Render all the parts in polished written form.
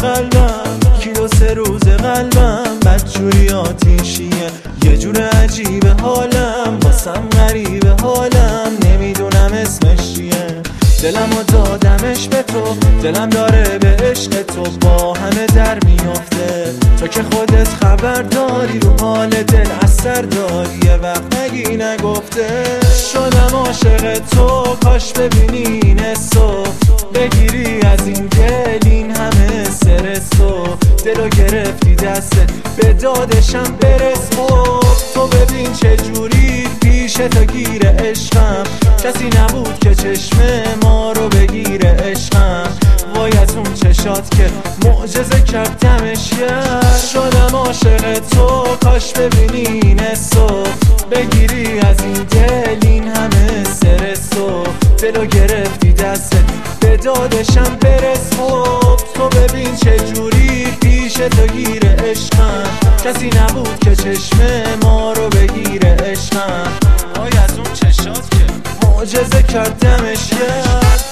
قلبم، کیلو 3 روز قلبم بدجوری آتیشیه، یه جور عجیب حالم، واسم غریب حالم، نمیدونم اسمش چیه. دلمو دادمش به تو، دلم داره به عشق تو با همه در میافته. تو که خودت خبر داری، رو حال دل اثر داری، یه وقت نگی نگفته. شدم عاشق تو، کاش ببینی این حسو، بگیری از این دل این همه استرسو. دلو گرفتی دستت، به دادشم برس. تو ببین چه جوری پیش تا گیر عشقم، کسی نبود که چشم ما رو بگیره عشقم. وای از اون چشات که معجزه کردمش کرد. شدم عاشق تو، کاش ببینی این حسو، بگیری از این دل این همه استرسو. دلو گرفتی دستت، به دادشم برس. تو ببین چه جوری پیش تا گیر عشقم، کسی نبود که چشم ما رو بگیره عشقم. وای از اون چشات که معجزه کردمش کرد.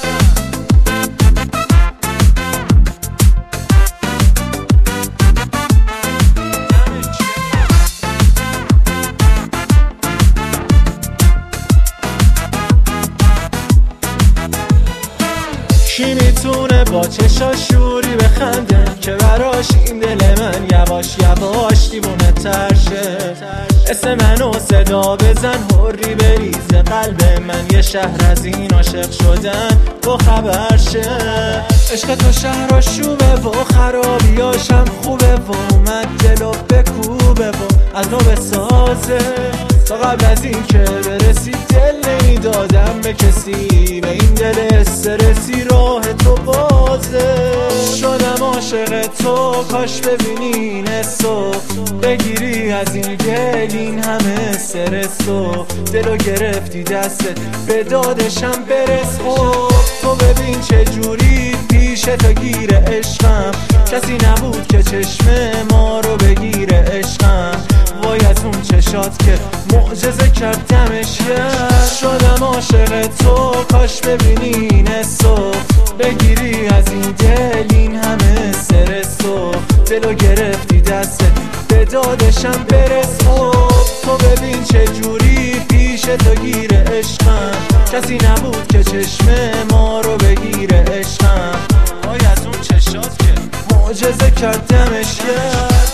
کی میتونه با چشا شوری بخنده که براش این دل من یواش یواش دیوونه تر شه. اسم منو صدا بزن حری بریزه قلب من، یه شهر از این عاشق شدن با خبر شه. عشق تو شهر آشوبه و خرابیاشم خوبه و اومد دلو بکوبه و از نو بسازه. تا قبل از این که برسی دل نمیدادم به کسی، به این دل استرسی راه تو بازه. شدم عاشق تو، کاش ببینی این حسو، بگیری از این دل این همه استرسو. دلو گرفتی دستت، به دادشم برس. تو ببین چه جوری پیش تا گیر عشقم، کسی نبود که چشم ما رو بگیره عشقم. وای از اون چشات که معجزه کردمش کرد. شدم عاشق تو، کاش ببینی این حسو، بگیری از این دل این همه استرسو. دلو گرفتی دستت، به دادشم برس. تو ببین چه جوری پیش تا گیر عشقم، کسی نبود که چشم ما رو بگیره عشقم. وای از اون چشات که معجزه کردمش کرد.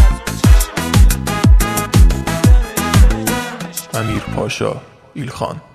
امیر پاشا ایلخان.